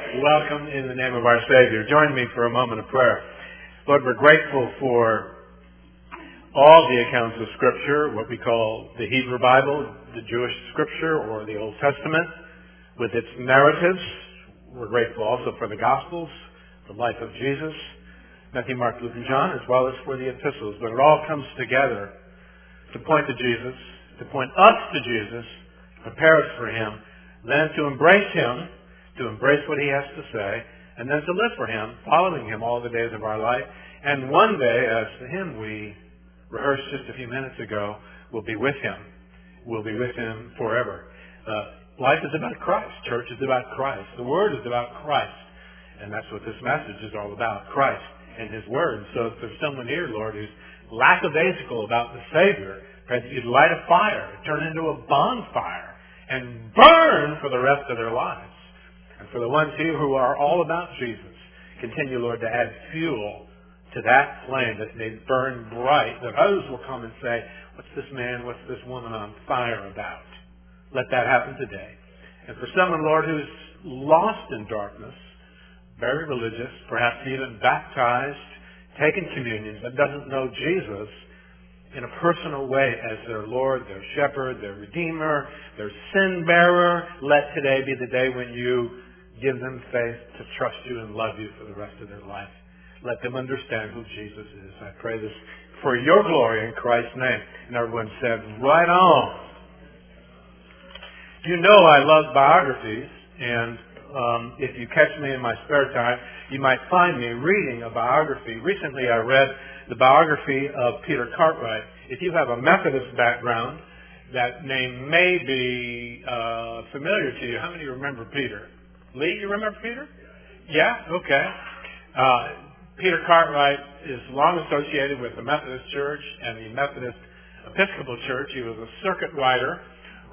Welcome in the name of our Savior. Join me for a moment of prayer. Lord, we're grateful for all the accounts of Scripture, what we call the Hebrew Bible, the Jewish Scripture, or the Old Testament, with its narratives. We're grateful also for the Gospels, the life of Jesus, Matthew, Mark, Luke, and John, as well as for the epistles. But it all comes together to point to Jesus, to point us to Jesus, to prepare us for Him, then to embrace Him, to embrace what He has to say, and then to live for Him, following Him all the days of our life. And one day, as the hymn we rehearsed just a few minutes ago, we'll be with Him. We'll be with Him forever. Life is about Christ. Church is about Christ. The Word is about Christ. And that's what this message is all about, Christ and His Word. So if there's someone here, Lord, who's lackadaisical about the Savior, pray that you'd light a fire, turn into a bonfire, and burn for the rest of their lives. And for the ones here who are all about Jesus, continue, Lord, to add fuel to that flame that they burn bright, that others will come and say, what's this man, what's this woman on fire about? Let that happen today. And for someone, Lord, who's lost in darkness, very religious, perhaps even baptized, taken communion, but doesn't know Jesus in a personal way as their Lord, their shepherd, their redeemer, their sin bearer, let today be the day when you give them faith to trust you and love you for the rest of their life. Let them understand who Jesus is. I pray this for your glory in Christ's name. And everyone said, right on. You know I love biographies, and if you catch me in my spare time, you might find me reading a biography. Recently I read the biography of Peter Cartwright. If you have a Methodist background, that name may be familiar to you. How many remember Peter? Lee, you remember Peter? Yeah? Okay. Peter Cartwright is long associated with the Methodist Church and the Methodist Episcopal Church. He was a circuit rider,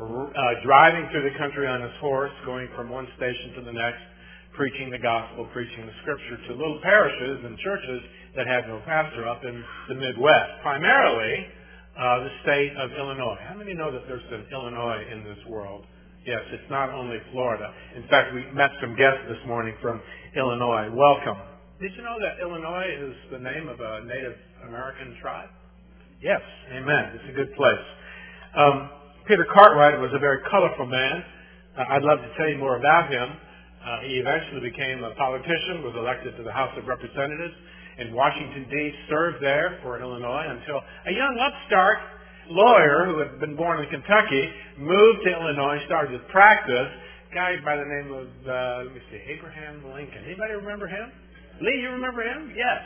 driving through the country on his horse, going from one station to the next, preaching the gospel, preaching the Scripture to little parishes and churches that had no pastor up in the Midwest, primarily the state of Illinois. How many know that there's an Illinois in this world? Yes, it's not only Florida. In fact, we met some guests this morning from Illinois. Welcome. Did you know that Illinois is the name of a Native American tribe? Yes, amen. It's a good place. Peter Cartwright was a very colorful man. I'd love to tell you more about him. He eventually became a politician, was elected to the House of Representatives in Washington, D.C., served there for Illinois until a young upstart lawyer who had been born in Kentucky moved to Illinois, started his practice. A guy by the name of, Abraham Lincoln. Anybody remember him? Lee, you remember him? Yes.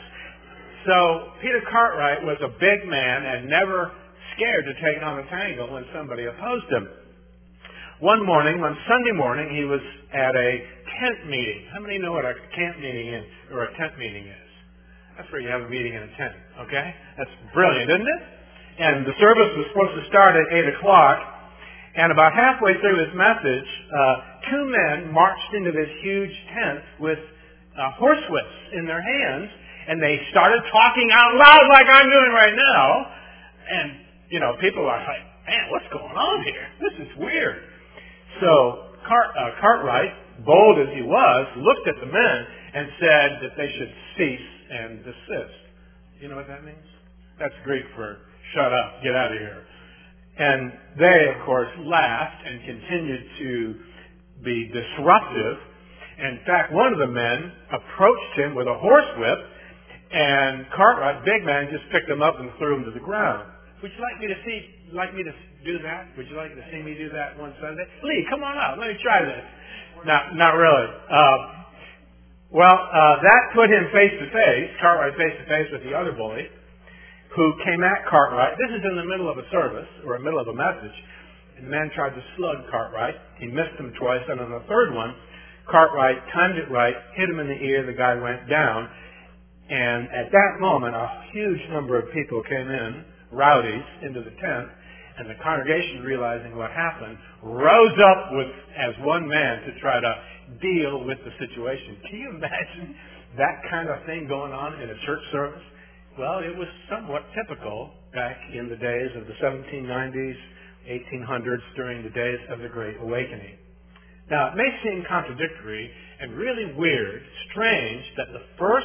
So Peter Cartwright was a big man and never scared to take on a tangle when somebody opposed him. One Sunday morning, he was at a tent meeting. How many know what a camp meeting is, or a tent meeting is? That's where you have a meeting in a tent, okay? That's brilliant, isn't it? And the service was supposed to start at 8 o'clock, and about halfway through his message, two men marched into this huge tent with horsewhips in their hands, and they started talking out loud like I'm doing right now. And, people are like, man, what's going on here? This is weird. So Cartwright, bold as he was, looked at the men and said that they should cease and desist. You know what that means? That's Greek for shut up, get out of here. And they, of course, laughed and continued to be disruptive. In fact, one of the men approached him with a horsewhip, and Cartwright, big man, just picked him up and threw him to the ground. Would you like me to do that? Would you like to see me do that one Sunday? Lee, come on out. Let me try this. Not really. That put him face to face, Cartwright face to face with the other bully, who came at Cartwright. This is in the middle of a service, or the middle of a message. And the man tried to slug Cartwright. He missed him twice, and on the third one, Cartwright timed it right, hit him in the ear, the guy went down. And at that moment, a huge number of people came in, rowdies, into the tent, and the congregation, realizing what happened, rose up as one man to try to deal with the situation. Can you imagine that kind of thing going on in a church service? Well, it was somewhat typical back in the days of the 1790s, 1800s, during the days of the Great Awakening. Now, it may seem contradictory and really weird, strange, that the first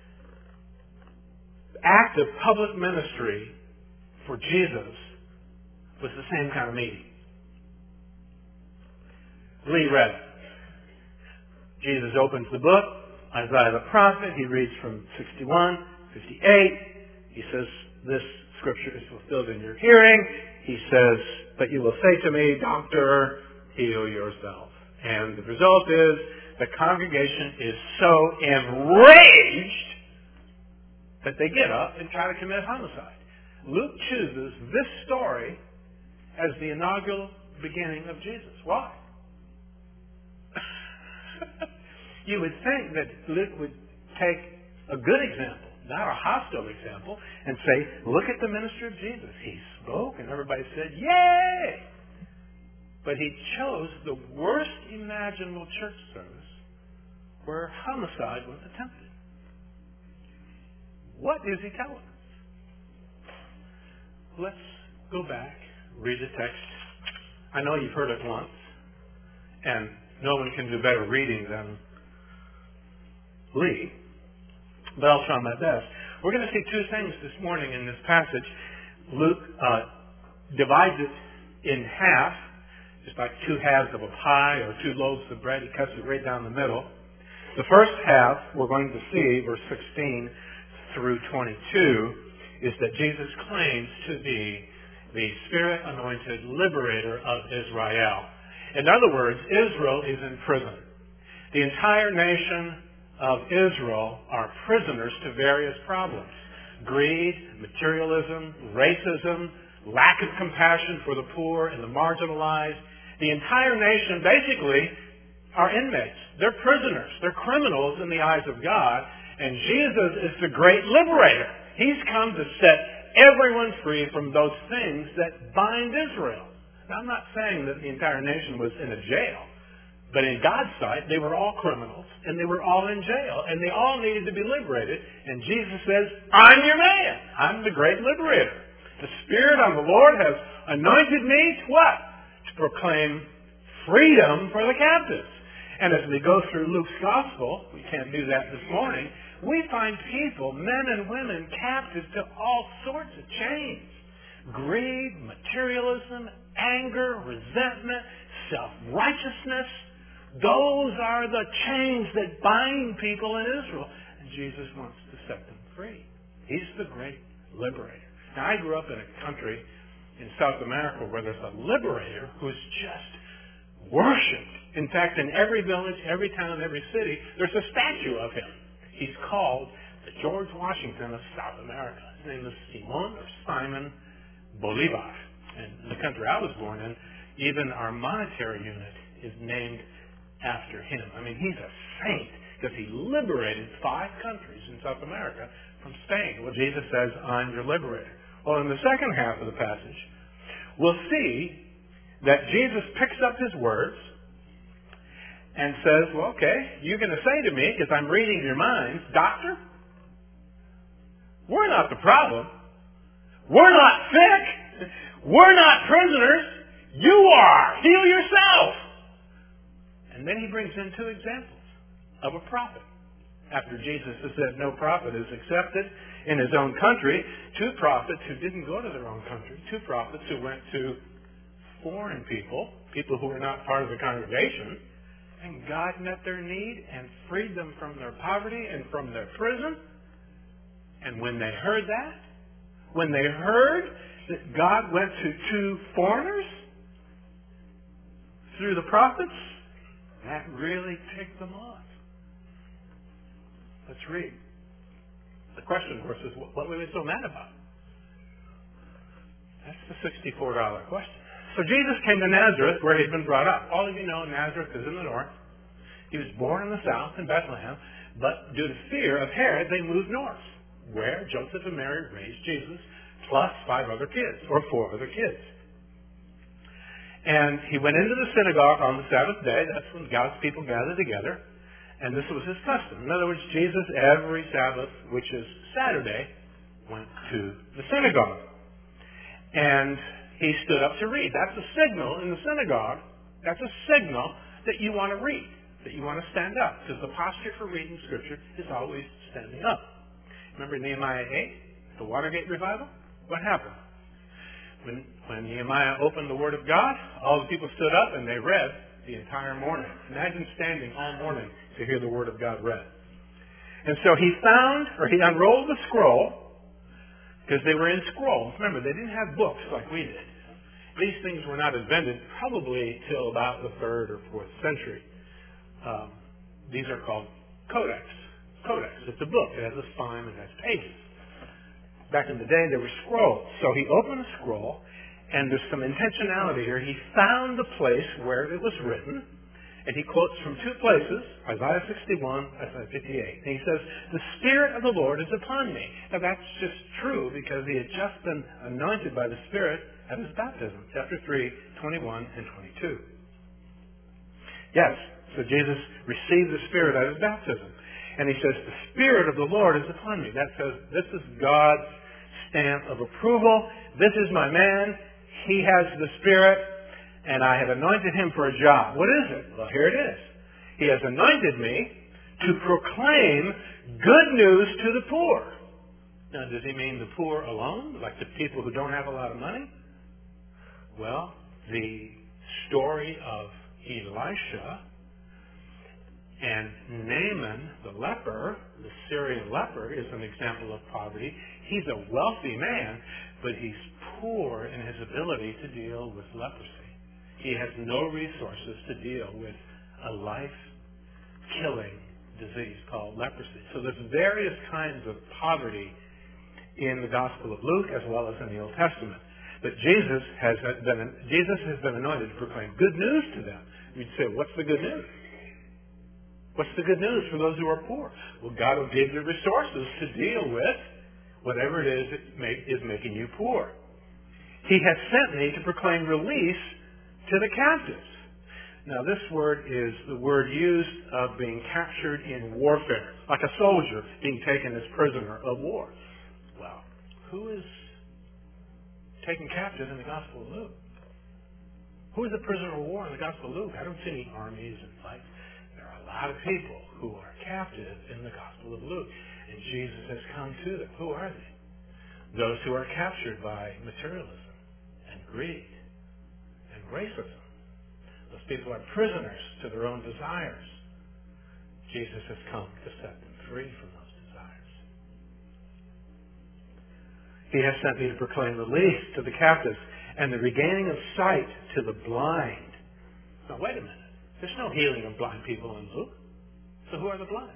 act of public ministry for Jesus was the same kind of meeting. Lee read it. Jesus opens the book, Isaiah the prophet. He reads from 61, 58. He says, this scripture is fulfilled in your hearing. He says, but you will say to me, doctor, heal yourself. And the result is the congregation is so enraged that they get up and try to commit homicide. Luke chooses this story as the inaugural beginning of Jesus. Why? You would think that Luke would take a good example, not a hostile example, and say, look at the ministry of Jesus. He spoke and everybody said, yay! But he chose the worst imaginable church service where homicide was attempted. What is he telling us? Let's go back, read the text. I know you've heard it once, and no one can do better reading than Lee, but I'll try my best. We're going to see two things this morning in this passage. Luke divides it in half, just like two halves of a pie or two loaves of bread. He cuts it right down the middle. The first half, we're going to see, verse 16 through 22, is that Jesus claims to be the Spirit-anointed liberator of Israel. In other words, Israel is in prison. The entire nation of Israel are prisoners to various problems. Greed, materialism, racism, lack of compassion for the poor and the marginalized. The entire nation basically are inmates. They're prisoners. They're criminals in the eyes of God. And Jesus is the great liberator. He's come to set everyone free from those things that bind Israel. Now, I'm not saying that the entire nation was in a jail. But in God's sight, they were all criminals, and they were all in jail, and they all needed to be liberated. And Jesus says, I'm your man. I'm the great liberator. The Spirit of the Lord has anointed me to what? To proclaim freedom for the captives. And as we go through Luke's Gospel, we can't do that this morning, we find people, men and women, captive to all sorts of chains. Greed, materialism, anger, resentment, self-righteousness. Those are the chains that bind people in Israel. And Jesus wants to set them free. He's the great liberator. Now, I grew up in a country in South America where there's a liberator who's just worshipped. In fact, in every village, every town, every city, there's a statue of him. He's called the George Washington of South America. His name is Simon Bolivar. And in the country I was born in, even our monetary unit is named after him. I mean, he's a saint because he liberated 5 countries in South America from Spain. Well, Jesus says, I'm your liberator. Well, in the second half of the passage, we'll see that Jesus picks up his words and says, well, okay, you're going to say to me, because I'm reading your minds, doctor, we're not the problem. We're not sick. We're not prisoners. You are. Heal yourself. And then he brings in 2 examples of a prophet. After Jesus has said no prophet is accepted in his own country, 2 prophets who didn't go to their own country, 2 prophets who went to foreign people, people who were not part of the congregation, and God met their need and freed them from their poverty and from their prison. And when they heard that, when they heard that God went to 2 foreigners through the prophets, that really ticked them off. Let's read. The question, of course, is what were they so mad about? That's the $64 question. So Jesus came to Nazareth, where he'd been brought up. All of you know Nazareth is in the north. He was born in the south, in Bethlehem, but due to fear of Herod, they moved north, where Joseph and Mary raised Jesus, plus 5 other kids, or 4 other kids. And he went into the synagogue on the Sabbath day. That's when God's people gathered together. And this was his custom. In other words, Jesus, every Sabbath, which is Saturday, went to the synagogue. And he stood up to read. That's a signal in the synagogue. That's a signal that you want to read, that you want to stand up, because the posture for reading Scripture is always standing up. Remember Nehemiah 8, the Watergate revival? What happened? When Nehemiah opened the Word of God, all the people stood up and they read the entire morning. Imagine standing all morning to hear the Word of God read. And so he unrolled the scroll, because they were in scrolls. Remember, they didn't have books like we did. These things were not invented probably till about the 3rd or 4th century. These are called codex. Codex. It's a book. It has a spine. It has pages. Back in the day, there were scrolls. So he opened a scroll, and there's some intentionality here. He found the place where it was written, and he quotes from two places, Isaiah 61, Isaiah 58. And he says, "The Spirit of the Lord is upon me." Now that's just true because he had just been anointed by the Spirit at his baptism, chapter 3, 21 and 22. Yes, so Jesus received the Spirit at his baptism. And he says, "The Spirit of the Lord is upon me." That says, this is God's stamp of approval. This is my man. He has the Spirit, and I have anointed him for a job. What is it? Well, here it is. He has anointed me to proclaim good news to the poor. Now, does he mean the poor alone, like the people who don't have a lot of money? Well, the story of Elisha and Naaman, the leper, the Syrian leper, is an example of poverty. He's a wealthy man, but he's poor in his ability to deal with leprosy. He has no resources to deal with a life-killing disease called leprosy. So there's various kinds of poverty in the Gospel of Luke as well as in the Old Testament. But Jesus has been anointed to proclaim good news to them. You'd say, what's the good news? What's the good news for those who are poor? Well, God will give you resources to deal with whatever it is that is making you poor. He has sent me to proclaim release to the captives. Now, this word is the word used of being captured in warfare, like a soldier being taken as prisoner of war. Well, who is taken captive in the Gospel of Luke? Who is a prisoner of war in the Gospel of Luke? I don't see any armies and fights. There are a lot of people who are captive in the Gospel of Luke, and Jesus has come to them. Who are they? Those who are captured by materialism and greed and racism. Those people are prisoners to their own desires. Jesus has come to set them free from those desires. He has sent me to proclaim release to the captives and the regaining of sight to the blind. Now, wait a minute. There's no healing of blind people in Luke. So who are the blind?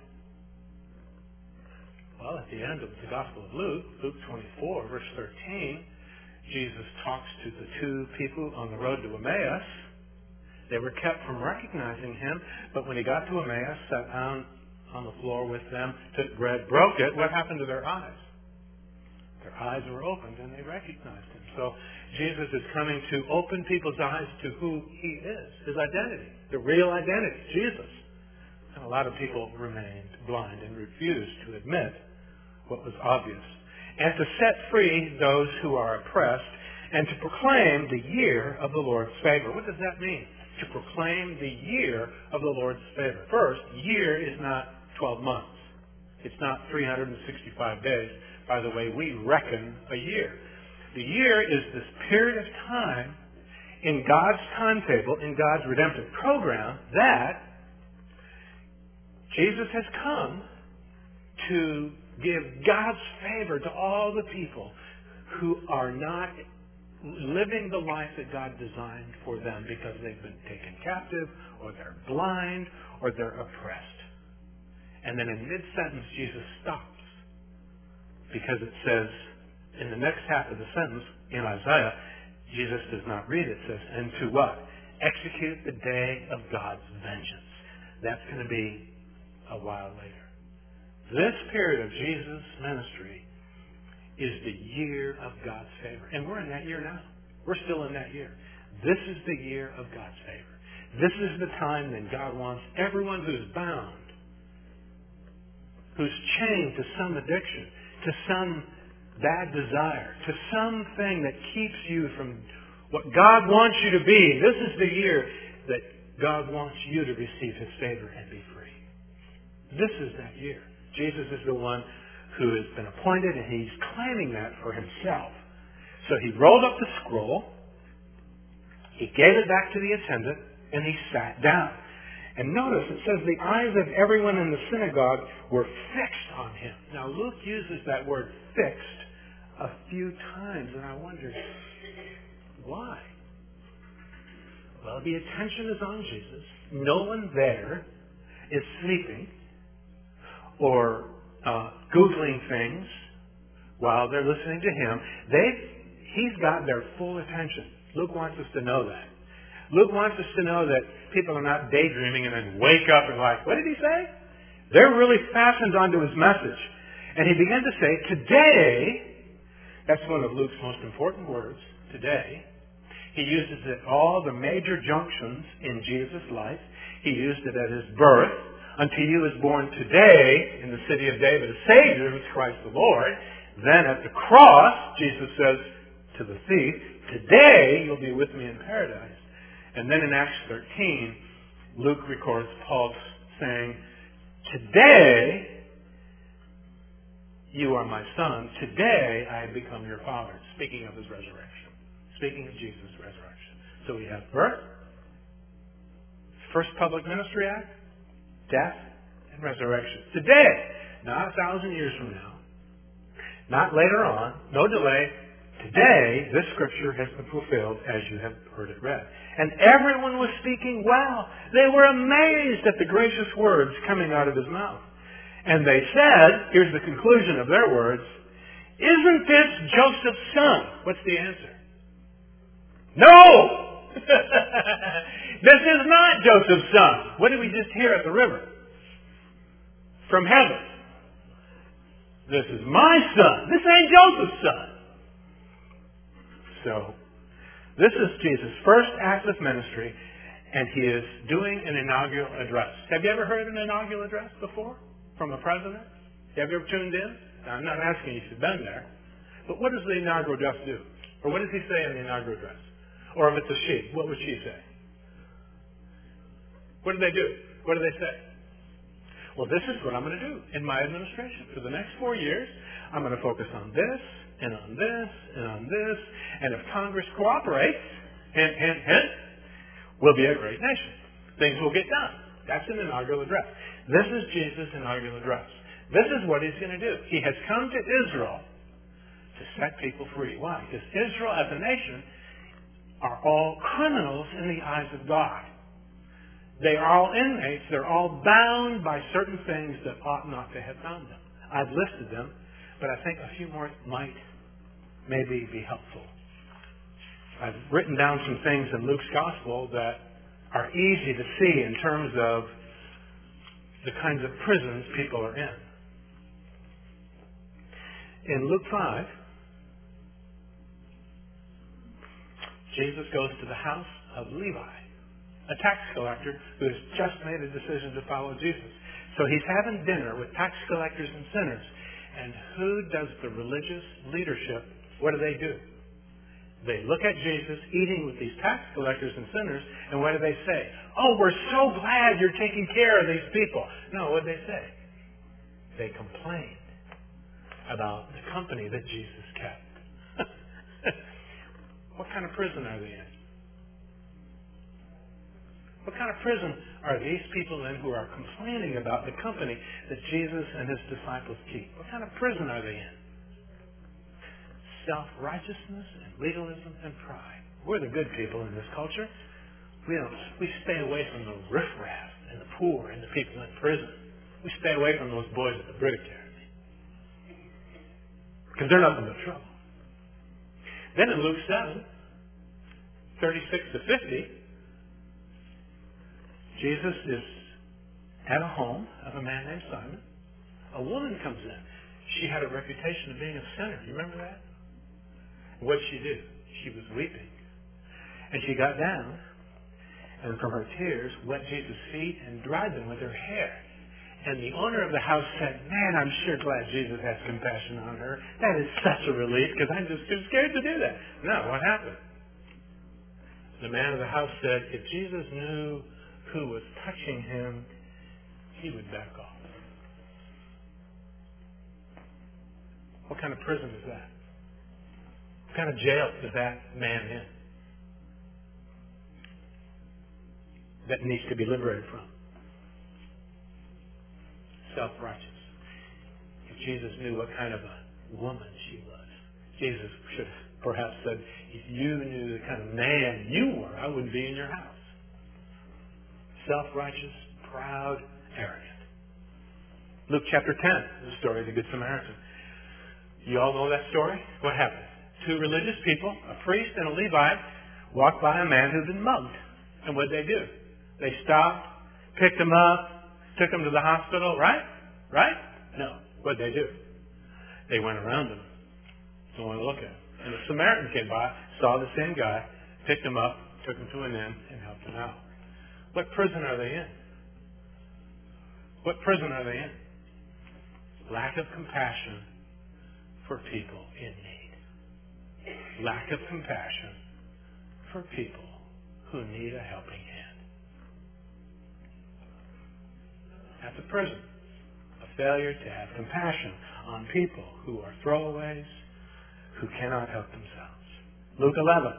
Well, at the end of the Gospel of Luke, Luke 24, verse 13, Jesus talks to the two people on the road to Emmaus. They were kept from recognizing him, but when he got to Emmaus, sat down on the floor with them, took bread, broke it, what happened to their eyes? Their eyes were opened and they recognized him. So Jesus is coming to open people's eyes to who he is, his identity, the real identity, Jesus. And a lot of people remained blind and refused to admit what was obvious. And to set free those who are oppressed and to proclaim the year of the Lord's favor. What does that mean? To proclaim the year of the Lord's favor. First, year is not 12 months. It's not 365 days. By the way, we reckon a year. The year is this period of time in God's timetable, in God's redemptive program, that Jesus has come to give God's favor to all the people who are not living the life that God designed for them because they've been taken captive, or they're blind, or they're oppressed. And then in mid-sentence, Jesus stops. Because it says, in the next half of the sentence, in Isaiah, Jesus does not read it. It says, and to what? Execute the day of God's vengeance. That's going to be a while later. This period of Jesus' ministry is the year of God's favor. And we're in that year now. We're still in that year. This is the year of God's favor. This is the time that God wants everyone who's bound, who's chained to some addiction, to some bad desire, to something that keeps you from what God wants you to be. This is the year that God wants you to receive His favor and be free. This is that year. Jesus is the one who has been appointed, and He's claiming that for Himself. So He rolled up the scroll, He gave it back to the attendant, and He sat down. And notice it says the eyes of everyone in the synagogue were fixed on Him. Now Luke uses that word fixed a few times, and I wonder, why? Well, the attention is on Jesus. No one there is sleeping or Googling things while they're listening to Him. He's got their full attention. Luke wants us to know that. Luke wants us to know that people are not daydreaming and then wake up and like, what did he say? They're really fastened onto his message. And he began to say, today, that's one of Luke's most important words, today. He uses it at all the major junctions in Jesus' life. He used it at His birth. Unto you is born today in the city of David a Savior, who is Christ the Lord. Then at the cross, Jesus says to the thief, today you'll be with me in paradise. And then in Acts 13, Luke records Paul saying, today you are my son. Today I have become your father. Speaking of His resurrection. Speaking of Jesus' resurrection. So we have birth, first public ministry act, death, and resurrection. Today, not 1,000 years from now, not later on, no delay. Today, this scripture has been fulfilled as you have heard it read. And everyone was speaking well. They were amazed at the gracious words coming out of His mouth. And they said, here's the conclusion of their words, isn't this Joseph's son? What's the answer? No! This is not Joseph's son. What did we just hear at the river? From heaven. This is my son. This ain't Joseph's son. So, this is Jesus' first act of ministry, and He is doing an inaugural address. Have you ever heard an inaugural address before from a president? Have you ever tuned in? Now, I'm not asking you if you've been there, but what does the inaugural address do? Or what does he say in the inaugural address? Or if it's a she, what would she say? What do they do? What do they say? Well, this is what I'm going to do in my administration. For the next 4 years, I'm going to focus on this, and on this, and on this. And if Congress cooperates, hint, hint, hint, we'll be a great nation. Things will get done. That's an inaugural address. This is Jesus' inaugural address. This is what He's going to do. He has come to Israel to set people free. Why? Because Israel as a nation are all criminals in the eyes of God. They are all inmates. They're all bound by certain things that ought not to have bound them. I've listed them, but I think a few more might maybe be helpful. I've written down some things in Luke's Gospel that are easy to see in terms of the kinds of prisons people are in. In Luke 5, Jesus goes to the house of Levi, a tax collector who has just made a decision to follow Jesus. So He's having dinner with tax collectors and sinners. And who does the religious leadership? What do? They look at Jesus eating with these tax collectors and sinners, and what do they say? Oh, we're so glad you're taking care of these people. No, what did they say? They complained about the company that Jesus kept. What kind of prison are they in? What kind of prison are these people in who are complaining about the company that Jesus and His disciples keep? What kind of prison are they in? Self-righteousness and legalism and pride. We're the good people in this culture. We stay away from the riffraff and the poor and the people in prison. We stay away from those boys at the British Academy. Because they're nothing but trouble. Then in Luke 7, 36 to 50, Jesus is at a home of a man named Simon. A woman comes in. She had a reputation of being a sinner. You remember that? What did she do? She was weeping. And she got down, and from her tears, wet Jesus' feet and dried them with her hair. And the owner of the house said, man, I'm sure glad Jesus has compassion on her. That is such a relief, because I'm just too scared to do that. No, what happened? The man of the house said, if Jesus knew who was touching him, he would back off. What kind of prison is that? What kind of jail is that man in that needs to be liberated from? Self-righteous. If Jesus knew what kind of a woman she was, Jesus should have perhaps said, if you knew the kind of man you were, I wouldn't be in your house. Self-righteous, proud, arrogant. Luke chapter 10, the story of the Good Samaritan. You all know that story? What happened? Two religious people, a priest and a Levite, walked by a man who'd been mugged. And what did they do? They stopped, picked him up, took him to the hospital, right? Right? No. What did they do? They went around him. Don't want to look at him. And the Samaritan came by, saw the same guy, picked him up, took him to an inn, and helped him out. What prison are they in? What prison are they in? Lack of compassion for people in need. Lack of compassion for people who need a helping hand. That's a prison. A failure to have compassion on people who are throwaways, who cannot help themselves. Luke 11.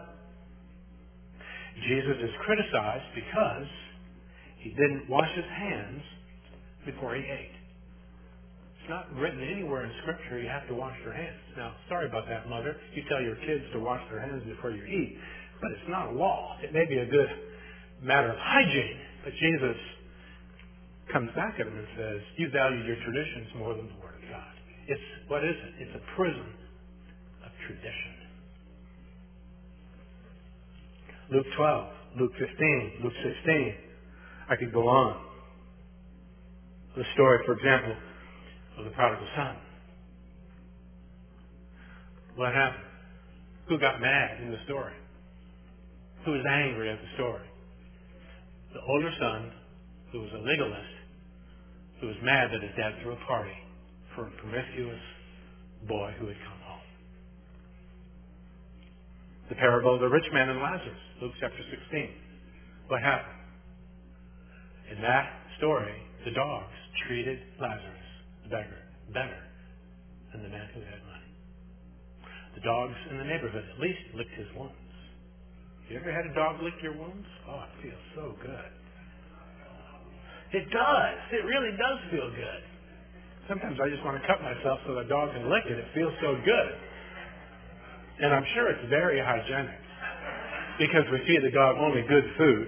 Jesus is criticized because he didn't wash his hands before he ate. It's not written anywhere in Scripture you have to wash your hands. Now, sorry about that, Mother. You tell your kids to wash their hands before you eat, but it's not a law. It may be a good matter of hygiene, but Jesus comes back at him and says, you value your traditions more than the Word of God. What is it? It's a prison of tradition. Luke 12, Luke 15, Luke 16. I could go on. The story, for example, of the prodigal son. What happened? Who got mad in the story? Who was angry at the story? The older son, who was a legalist, who was mad that his dad threw a party for a promiscuous boy who had come home. The parable of the rich man and Lazarus, Luke chapter 16. What happened? In that story, the dogs treated Lazarus, the beggar, better than the man who had money. The dogs in the neighborhood at least licked his wounds. You ever had a dog lick your wounds? Oh, it feels so good. It does. It really does feel good. Sometimes I just want to cut myself so the dog can lick it. It feels so good. And I'm sure it's very hygienic because we feed the dog only good food.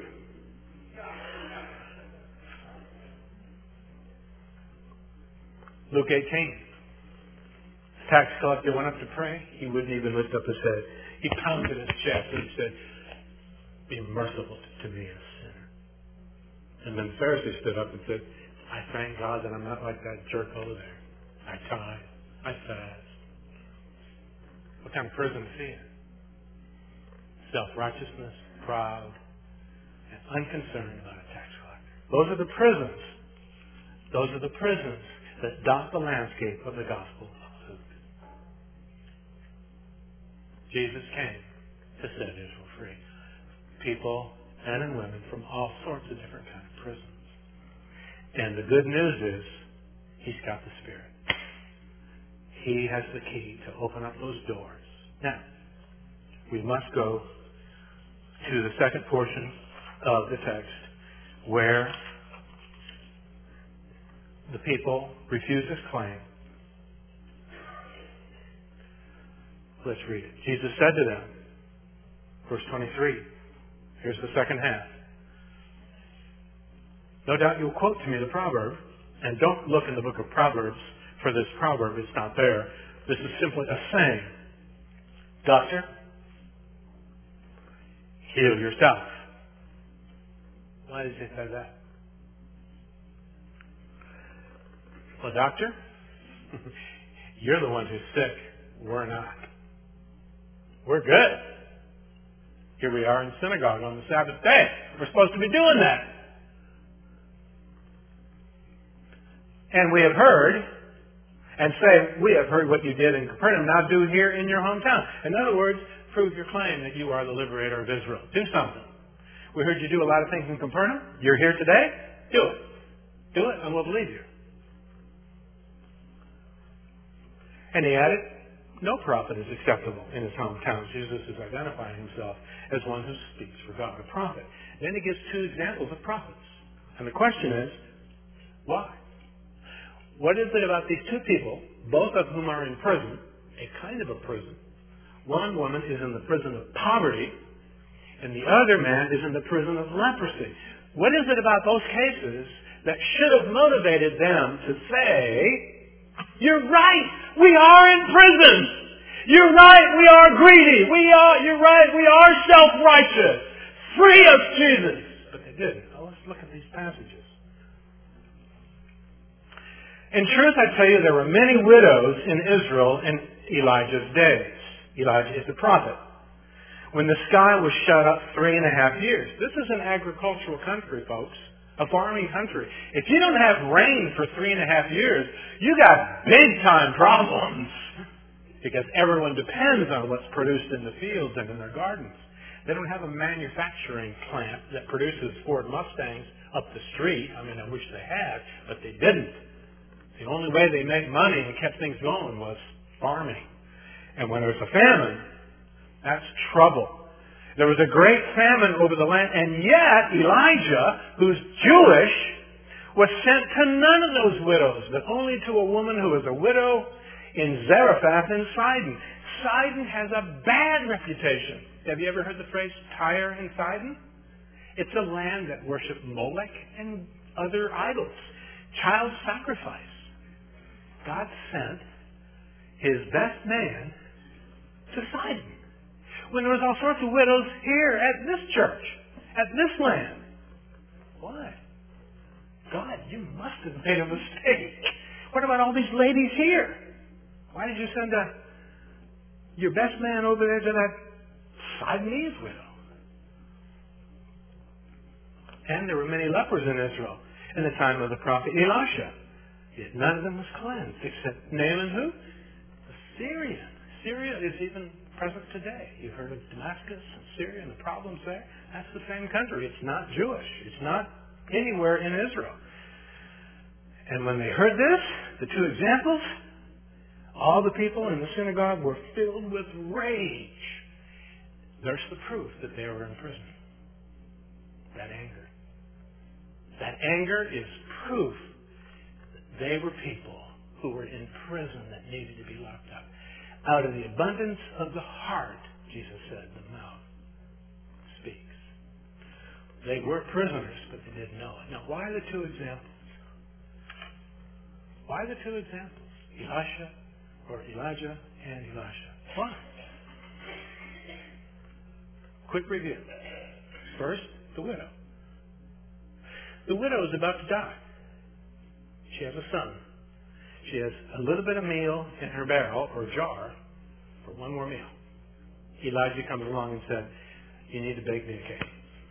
Luke 18. The tax collector went up to pray. He wouldn't even lift up his head. He pounded his chest and he said, be merciful to me, a sinner. And then the Pharisee stood up and said, I thank God that I'm not like that jerk over there. I tithe. I fast. What kind of prison is he in? Self-righteousness, proud, and unconcerned about a tax collector. Those are the prisons. Those are the prisons that dot the landscape of the Gospel of Luke. Jesus came to set Israel free. People, men and women, from all sorts of different kinds of prisons. And the good news is, He's got the Spirit. He has the key to open up those doors. Now, we must go to the second portion of the text where the people refuse His claim. Let's read it. Jesus said to them, verse 23, here's the second half. No doubt you'll quote to me the proverb, and don't look in the book of Proverbs for this proverb. It's not there. This is simply a saying. Doctor, heal yourself. Why does he say that? Well, doctor, you're the one who's sick. We're not. We're good. Here we are in synagogue on the Sabbath day. We're supposed to be doing that. And we have heard, and say, we have heard what you did in Capernaum. Now do here in your hometown. In other words, prove your claim that you are the liberator of Israel. Do something. We heard you do a lot of things in Capernaum. You're here today. Do it. Do it, and we'll believe you. And he added, no prophet is acceptable in his hometown. Jesus is identifying himself as one who speaks for God, a prophet. Then he gives two examples of prophets. And the question is, why? What is it about these two people, both of whom are in prison, a kind of a prison? One woman is in the prison of poverty, and the other man is in the prison of leprosy. What is it about those cases that should have motivated them to say, you're right, we are in prison. You're right, we are greedy. You're right, we are self-righteous. Free us, Jesus. But they didn't. Now let's look at these passages. In truth, I tell you, there were many widows in Israel in Elijah's days. Elijah is the prophet. When the sky was shut up 3.5 years. This is an agricultural country, folks. A farming country. If you don't have rain for 3.5 years, you got big-time problems. Because everyone depends on what's produced in the fields and in their gardens. They don't have a manufacturing plant that produces Ford Mustangs up the street. I mean, I wish they had, but they didn't. The only way they made money and kept things going was farming. And when there's a famine, that's trouble. There was a great famine over the land, and yet Elijah, who's Jewish, was sent to none of those widows, but only to a woman who was a widow in Zarephath in Sidon. Sidon has a bad reputation. Have you ever heard the phrase Tyre and Sidon? It's a land that worshipped Molech and other idols. Child sacrifice. God sent his best man to Sidon, when there was all sorts of widows here at this church, at this land. Why? God, you must have made a mistake. What about all these ladies here? Why did you send your best man over there to that Sidonese widow? And there were many lepers in Israel in the time of the prophet Elisha. Yet none of them was cleansed, except Naaman who? The Syrian. Syria is even present today. You've heard of Damascus and Syria and the problems there. That's the same country. It's not Jewish. It's not anywhere in Israel. And when they heard this, the two examples, all the people in the synagogue were filled with rage. There's the proof that they were in prison. That anger. That anger is proof that they were people who were in prison that needed to be locked up. Out of the abundance of the heart, Jesus said, the mouth speaks. They were prisoners, but they didn't know it. Now, why the two examples? Why the two examples? Elijah and Elisha. Why? Quick review. First, the widow. The widow is about to die. She has a son. She has a little bit of meal in her barrel or jar for one more meal. Elijah comes along and said, you need to bake me a cake.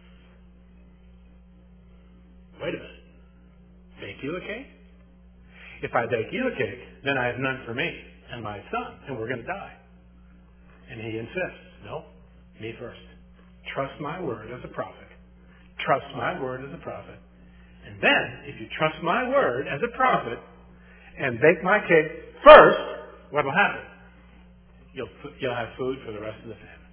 Wait a minute. Bake you a cake? If I bake you a cake, then I have none for me and my son, and we're going to die. And he insists, no, me first. Trust my word as a prophet. Trust my word as a prophet. And then, if you trust my word as a prophet and bake my cake first, what will happen? You'll have food for the rest of the family.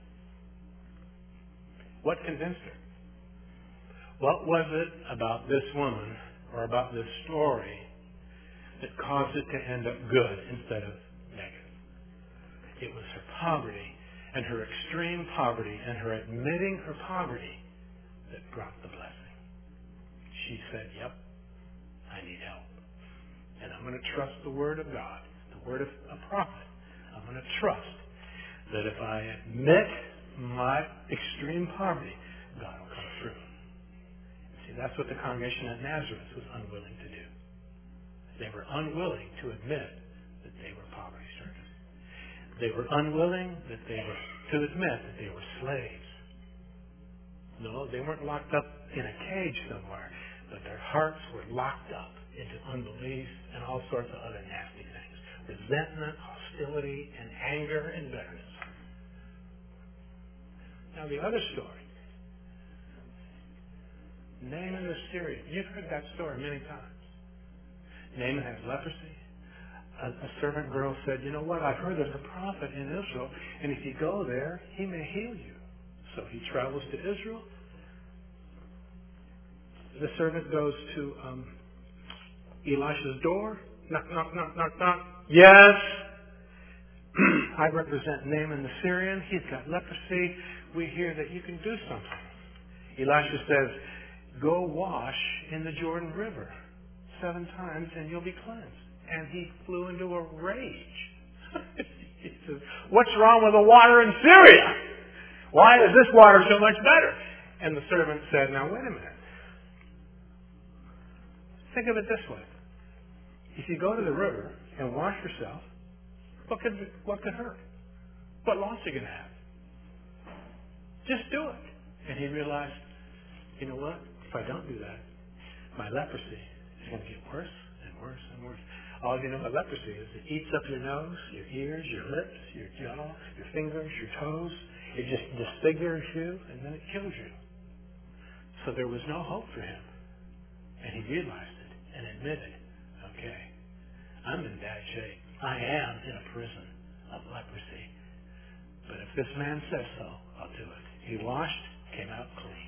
What convinced her? What was it about this woman or about this story that caused it to end up good instead of negative? It was her poverty and her extreme poverty and her admitting her poverty that brought the blessing. She said, yep, I need help. And I'm going to trust the word of God, the word of a prophet. I'm going to trust that if I admit my extreme poverty, God will come through. See, that's what the congregation at Nazareth was unwilling to do. They were unwilling to admit that they were poverty-stricken. They were unwilling to admit that they were slaves. No, they weren't locked up in a cage somewhere, but their hearts were locked up into unbelief and all sorts of other nasty things. Resentment, hostility, and anger and bitterness. Now the other story Naaman the Syrian. You've heard that story many times. Naaman has leprosy. A servant girl said, you know what, I've heard there's a prophet in Israel, and if you go there, he may heal you. So he travels to Israel. The servant goes to Elisha's door. Knock, knock, knock, knock, knock. Yes. I represent Naaman the Syrian. He's got leprosy. We hear that you can do something. Elisha says, go wash in the Jordan River 7 times and you'll be cleansed. And he flew into a rage. He says, what's wrong with the water in Syria? Why is this water so much better? And the servant said, now wait a minute. Think of it this way. If you go to the river and wash yourself, what could hurt? What loss are you going to have? Just do it. And he realized, you know what? If I don't do that, my leprosy is going to get worse and worse and worse. All you know about leprosy is it eats up your nose, your ears, your lips, your jaw, your fingers, your toes. It just disfigures you, and then it kills you. So there was no hope for him. And he realized it and admitted, okay, I'm in bad shape. I am in a prison of leprosy. But if this man says so, I'll do it. He washed, came out clean.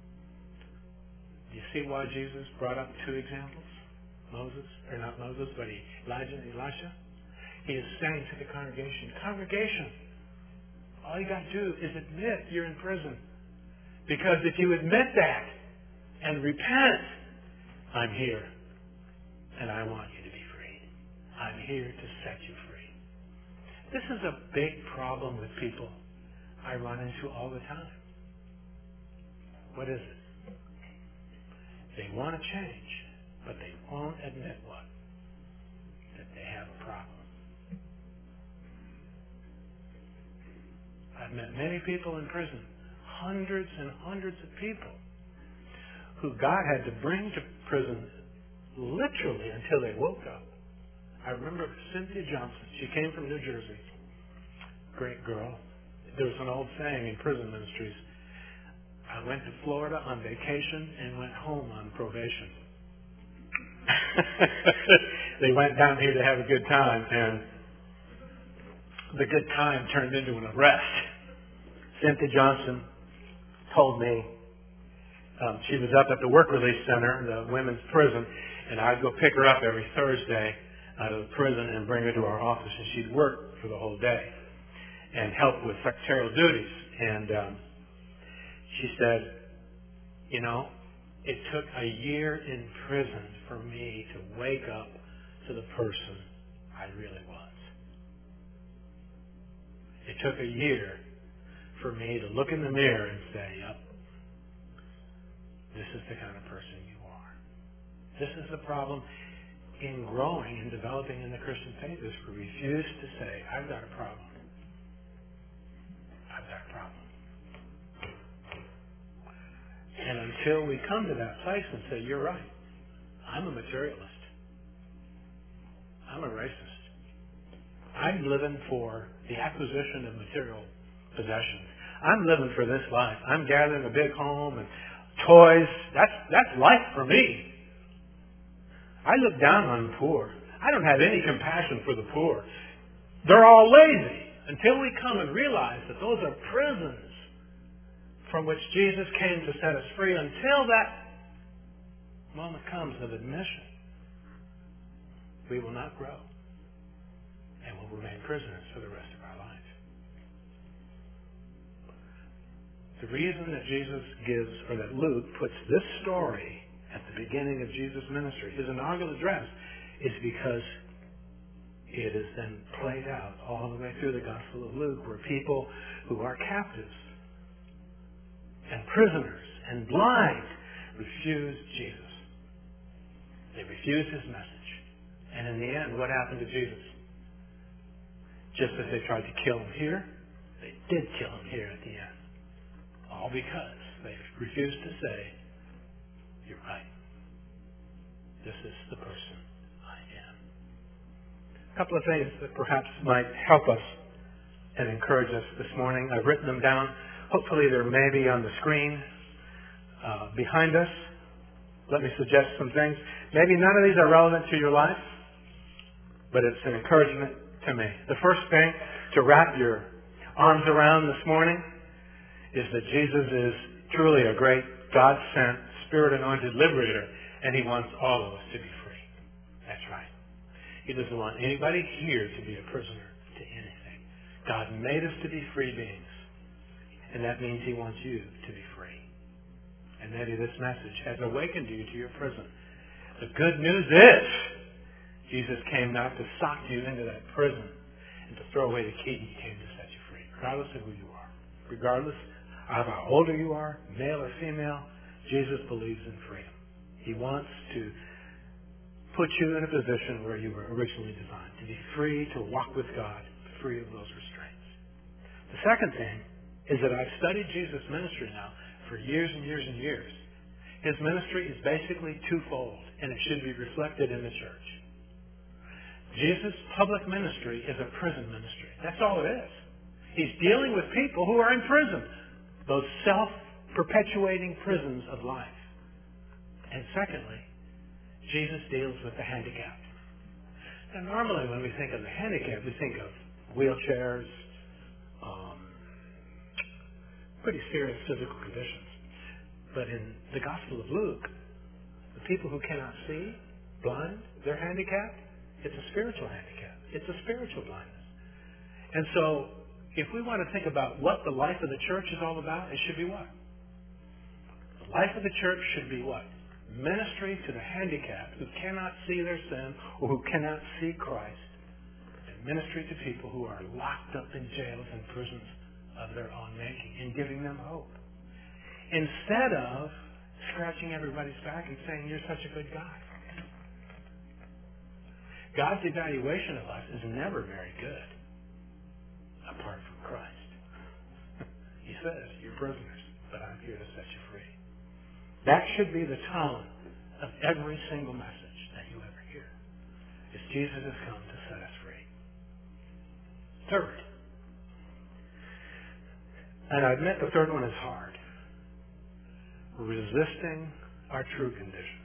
Do you see why Jesus brought up 2 examples? Not Moses, but Elijah and Elisha. He is saying to the congregation, all you got to do is admit you're in prison. Because if you admit that and repent, I'm here. And I want you to be free. I'm here to set you free. This is a big problem with people I run into all the time. What is it? They want to change, but they won't admit what? That they have a problem. I've met many people in prison, hundreds and hundreds of people, who God had to bring to prison literally until they woke up. I remember Cynthia Johnson. She came from New Jersey. Great girl. There was an old saying in prison ministries, I went to Florida on vacation and went home on probation. They went down here to have a good time, and the good time turned into an arrest. Cynthia Johnson told me she was up at the Work Release Center, the women's prison, and I'd go pick her up every Thursday out of the prison and bring her to our office, and she'd work for the whole day and help with secretarial duties. And she said, you know, it took a year in prison for me to wake up to the person I really was. It took a year for me to look in the mirror and say, yep, this is the kind of person you are. This is the problem in growing and developing in the Christian faith, is we refuse to say, I've got a problem. I've got a problem. And until we come to that place and say, you're right, I'm a materialist. I'm a racist. I'm living for the acquisition of material possessions. I'm living for this life. I'm gathering a big home and toys. That's life for me. I look down on the poor. I don't have any compassion for the poor. They're all lazy. Until we come and realize that those are prisons from which Jesus came to set us free, until that moment comes of admission, we will not grow and will remain prisoners for the rest of our life. The reason that Jesus gives, or that Luke puts this story at the beginning of Jesus' ministry, his inaugural address, is because it is then played out all the way through the Gospel of Luke, where people who are captives and prisoners and blind refuse Jesus. They refuse his message. And in the end, what happened to Jesus? Just as they tried to kill him here, they did kill him here at the end. All because they refused to say, you're right. This is the person I am. A couple of things that perhaps might help us and encourage us this morning. I've written them down. Hopefully they're maybe on the screen behind us. let me suggest some things. Maybe none of these are relevant to your life, but it's an encouragement to me. The first thing to wrap your arms around this morning is that Jesus is truly a great God-sent, Spirit-anointed liberator, and He wants all of us to be free. That's right. He doesn't want anybody here to be a prisoner to anything. God made us to be free beings, and that means He wants you to be free. And maybe this message has awakened you to your prison. The good news is Jesus came not to sock you into that prison and to throw away the key. He came to set you free, regardless of who you are. Regardless of how older you are, male or female, Jesus believes in freedom. He wants to put you in a position where you were originally designed, to be free to walk with God, free of those restraints. The second thing is that I've studied Jesus' ministry now for years and years and years. His ministry is basically twofold, and it should be reflected in the church. Jesus' public ministry is a prison ministry. That's all it is. He's dealing with people who are in prison, those self-perpetuating prisons of life. And secondly, Jesus deals with the handicapped. Now, normally when we think of the handicapped, we think of wheelchairs, pretty serious physical conditions. But in the Gospel of Luke, the people who cannot see, blind, they're handicapped. It's a spiritual handicap. It's a spiritual blindness. And so, if we want to think about what the life of the church is all about, it should be what? The life of the church should be what? Ministry to the handicapped who cannot see their sin or who cannot see Christ. And ministry to people who are locked up in jails and prisons of their own making and giving them hope. Instead of scratching everybody's back and saying, you're such a good guy. God's evaluation of us is never very good apart from Christ. He says, you're prisoners, but I'm here to set you free. That should be the tone of every single message that you ever hear. Is Jesus has come to set us free. Third, and I admit the third one is hard. Resisting our true condition.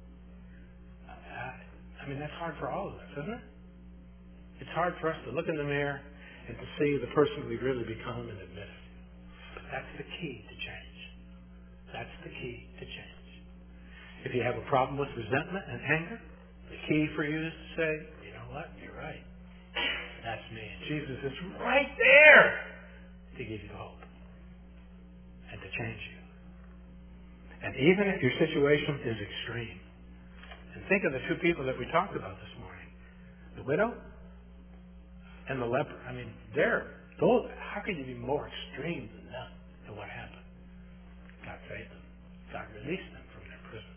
I mean, that's hard for all of us, isn't it? It's hard for us to look in the mirror and to see the person we've really become and admit it. But that's the key to change. That's the key to change. If you have a problem with resentment and anger, the key for you is to say, you know what, you're right. That's me. And Jesus is right there to give you hope and to change you. And even if your situation is extreme, and think of the two people that we talked about this morning, the widow and the leper. I mean, how can you be more extreme than them? And what happened? God saved them. God released them from their prison.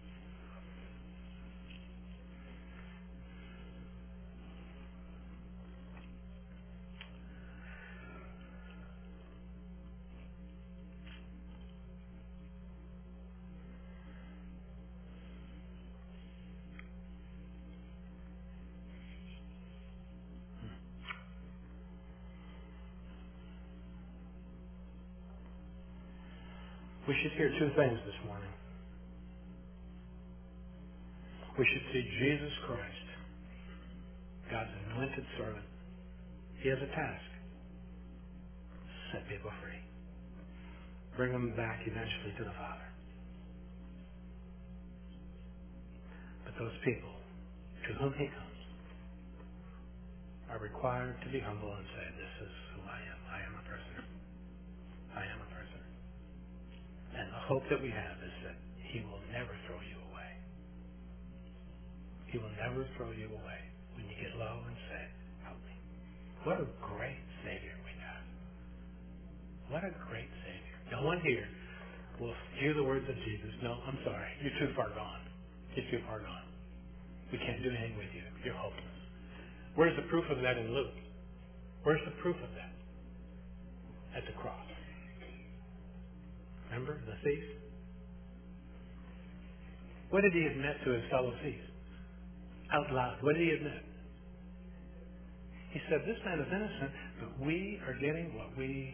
We should hear two things this morning. We should see Jesus Christ, God's anointed servant. He has a task. Set people free. Bring them back eventually to the Father. But those people to whom He comes are required to be humble and say, this is who I am. I am a prisoner. I am a prisoner. And the hope that we have is that He will never throw you away. He will never throw you away when you get low and say, help me. What a great Savior we have. What a great Savior. No one here will hear the words of Jesus. No, I'm sorry. You're too far gone. You're too far gone. We can't do anything with you. You're hopeless. Where's the proof of that in Luke? Where's the proof of that? At the cross. Remember the thief? What did he admit to his fellow thief? Out loud. What did he admit? He said, this man is innocent, but we are getting what we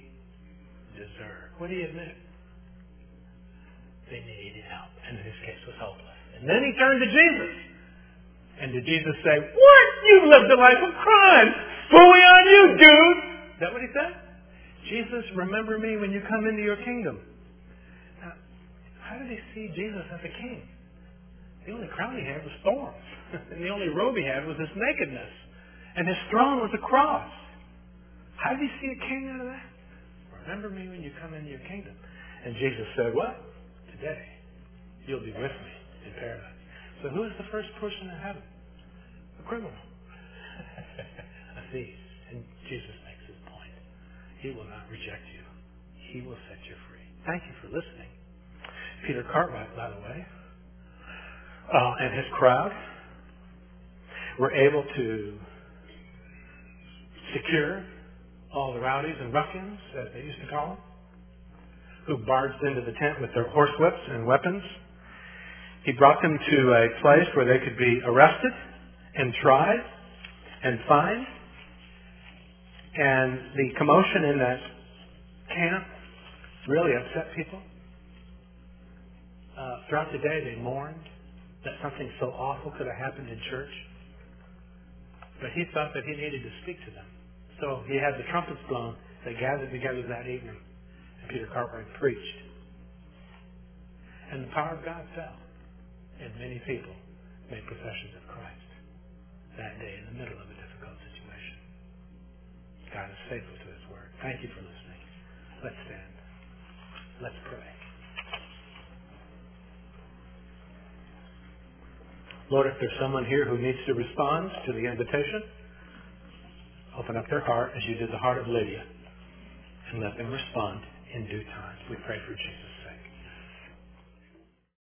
deserve. What did he admit? They needed help, and in his case was hopeless. And then he turned to Jesus. And did Jesus say, "What? You've lived a life of crime. Fooey on you, dude." Is that what he said? Jesus, remember me when you come into your kingdom. Now, how did he see Jesus as a king? The only crown he had was thorns. And the only robe he had was his nakedness. And his throne was a cross. How did he see a king out of that? Remember me when you come into your kingdom. And Jesus said, what? Today, you'll be with me in paradise. So who is the first person in heaven? A criminal. A thief. And Jesus makes his point. He will not reject you. He will set you free. Thank you for listening. Peter Cartwright, by the way, and his crowd were able to secure all the rowdies and ruffians, as they used to call them, who barged into the tent with their horsewhips and weapons. He brought them to a place where they could be arrested and tried and fined. And the commotion in that camp really upset people. Throughout the day they mourned that something so awful could have happened in church. But he thought that he needed to speak to them. So he had the trumpets blown. They gathered together that evening. And Peter Cartwright preached. And the power of God fell. And many people made professions of Christ that day in the middle of a difficult situation. God is faithful to his word. Thank you for listening. Let's stand. Let's pray. Lord, if there's someone here who needs to respond to the invitation, open up their heart as you did the heart of Lydia and let them respond in due time. We pray for Jesus.